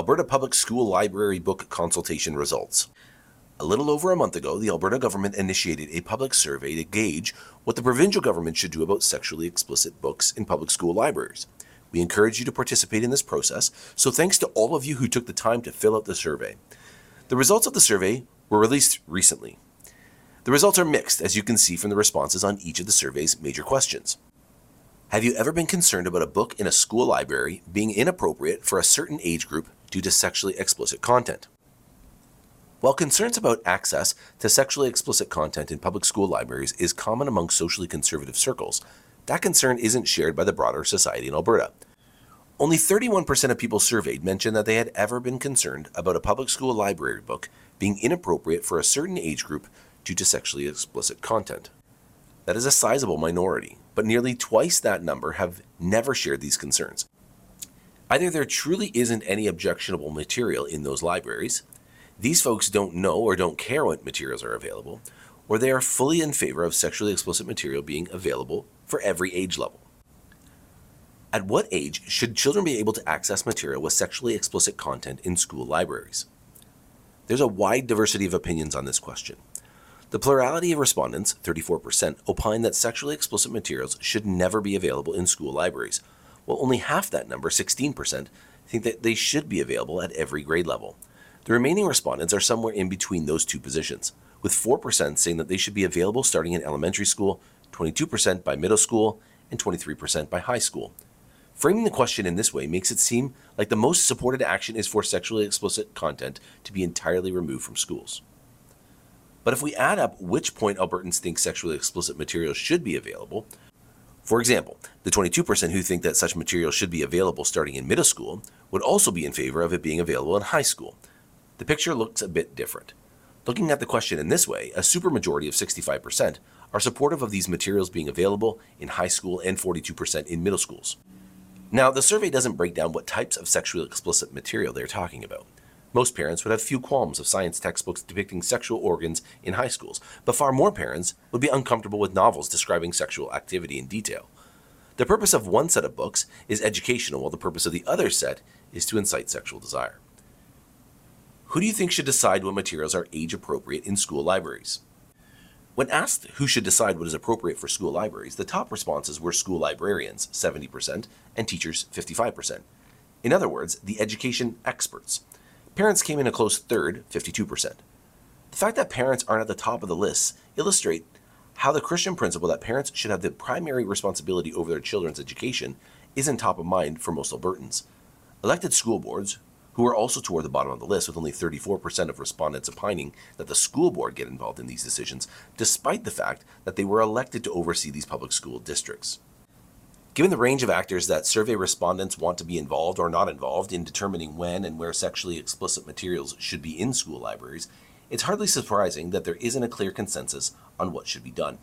Alberta Public School Library Book Consultation Results. A little over a month ago, the Alberta government initiated a public survey to gauge what the provincial government should do about sexually explicit books in public school libraries. We encourage you to participate in this process, so thanks to all of you who took the time to fill out the survey. The results of the survey were released recently. The results are mixed, as you can see from the responses on each of the survey's major questions. Have you ever been concerned about a book in a school library being inappropriate for a certain age group due to sexually explicit content? While concerns about access to sexually explicit content in public school libraries is common among socially conservative circles, that concern isn't shared by the broader society in Alberta. Only 31% of people surveyed mentioned that they had ever been concerned about a public school library book being inappropriate for a certain age group due to sexually explicit content. That is a sizable minority, but nearly twice that number have never shared these concerns. Either there truly isn't any objectionable material in those libraries, these folks don't know or don't care what materials are available, or they are fully in favor of sexually explicit material being available for every age level. At what age should children be able to access material with sexually explicit content in school libraries? There's a wide diversity of opinions on this question. The plurality of respondents, 34%, opine that sexually explicit materials should never be available in school libraries, while only half that number, 16%, think that they should be available at every grade level. The remaining respondents are somewhere in between those two positions, with 4% saying that they should be available starting in elementary school, 22% by middle school, and 23% by high school. Framing the question in this way makes it seem like the most supported action is for sexually explicit content to be entirely removed from schools. But if we add up which point Albertans think sexually explicit material should be available, for example, the 22% who think that such material should be available starting in middle school would also be in favor of it being available in high school. The picture looks a bit different. Looking at the question in this way, a supermajority of 65% are supportive of these materials being available in high school and 42% in middle schools. Now, the survey doesn't break down what types of sexually explicit material they're talking about. Most parents would have few qualms of science textbooks depicting sexual organs in high schools, but far more parents would be uncomfortable with novels describing sexual activity in detail. The purpose of one set of books is educational, while the purpose of the other set is to incite sexual desire. Who do you think should decide what materials are age appropriate in school libraries? When asked who should decide what is appropriate for school libraries, the top responses were school librarians, 70%, and teachers, 55%. In other words, the education experts. Parents came in a close third, 52%. The fact that parents aren't at the top of the list illustrates how the Christian principle that parents should have the primary responsibility over their children's education isn't top of mind for most Albertans. Elected school boards, who are also toward the bottom of the list with only 34% of respondents opining that the school board get involved in these decisions, despite the fact that they were elected to oversee these public school districts. Given the range of actors that survey respondents want to be involved or not involved in determining when and where sexually explicit materials should be in school libraries, it's hardly surprising that there isn't a clear consensus on what should be done.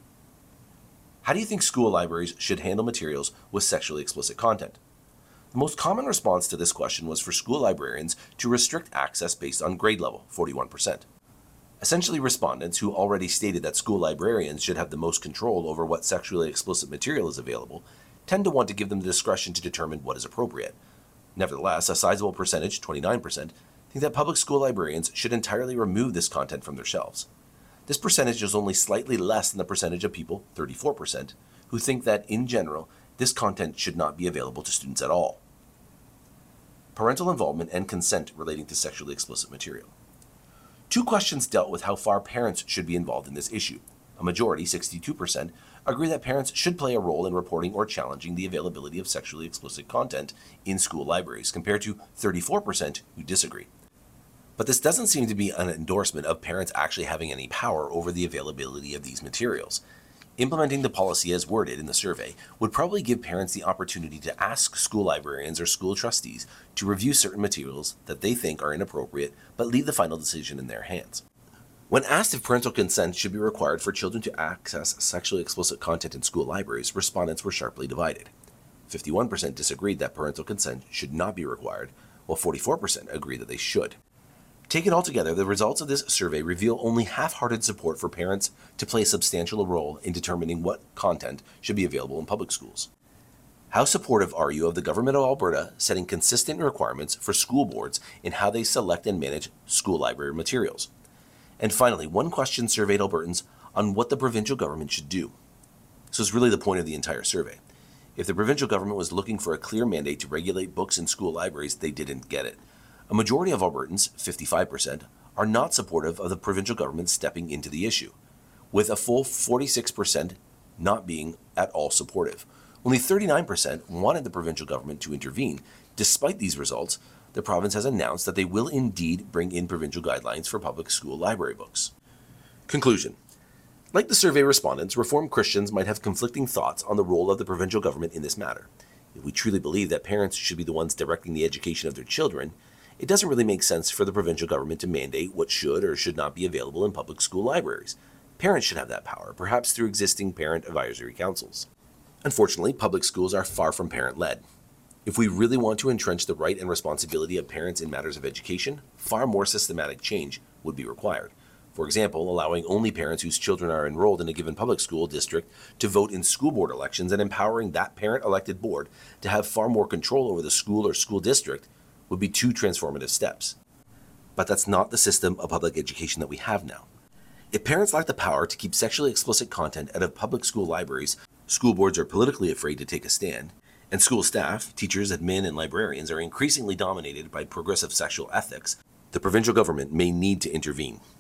How do you think school libraries should handle materials with sexually explicit content? The most common response to this question was for school librarians to restrict access based on grade level, 41%. Essentially, respondents who already stated that school librarians should have the most control over what sexually explicit material is available tend to want to give them the discretion to determine what is appropriate. Nevertheless, a sizable percentage, 29%, think that public school librarians should entirely remove this content from their shelves. This percentage is only slightly less than the percentage of people, 34%, who think that, in general, this content should not be available to students at all. Parental involvement and consent relating to sexually explicit material. Two questions dealt with how far parents should be involved in this issue. A majority, 62%, agree that parents should play a role in reporting or challenging the availability of sexually explicit content in school libraries, compared to 34% who disagree. But this doesn't seem to be an endorsement of parents actually having any power over the availability of these materials. Implementing the policy as worded in the survey would probably give parents the opportunity to ask school librarians or school trustees to review certain materials that they think are inappropriate, but leave the final decision in their hands. When asked if parental consent should be required for children to access sexually explicit content in school libraries, respondents were sharply divided. 51% disagreed that parental consent should not be required, while 44% agreed that they should. Taken altogether, the results of this survey reveal only half-hearted support for parents to play a substantial role in determining what content should be available in public schools. How supportive are you of the Government of Alberta setting consistent requirements for school boards in how they select and manage school library materials? And finally, one question surveyed Albertans on what the provincial government should do. So it's really the point of the entire survey. If the provincial government was looking for a clear mandate to regulate books in school libraries, they didn't get it. A majority of Albertans, 55%, are not supportive of the provincial government stepping into the issue, with a full 46% not being at all supportive. Only 39% wanted the provincial government to intervene. Despite these results, the province has announced that they will indeed bring in provincial guidelines for public school library books. Conclusion. Like the survey respondents, Reformed Christians might have conflicting thoughts on the role of the provincial government in this matter. If we truly believe that parents should be the ones directing the education of their children, it doesn't really make sense for the provincial government to mandate what should or should not be available in public school libraries. Parents should have that power, perhaps through existing parent advisory councils. Unfortunately, public schools are far from parent-led. If we really want to entrench the right and responsibility of parents in matters of education, far more systematic change would be required. For example, allowing only parents whose children are enrolled in a given public school district to vote in school board elections and empowering that parent-elected board to have far more control over the school or school district would be two transformative steps. But that's not the system of public education that we have now. If parents lack the power to keep sexually explicit content out of public school libraries, school boards are politically afraid to take a stand, and school staff, teachers, admin, and librarians are increasingly dominated by progressive sexual ethics, the provincial government may need to intervene.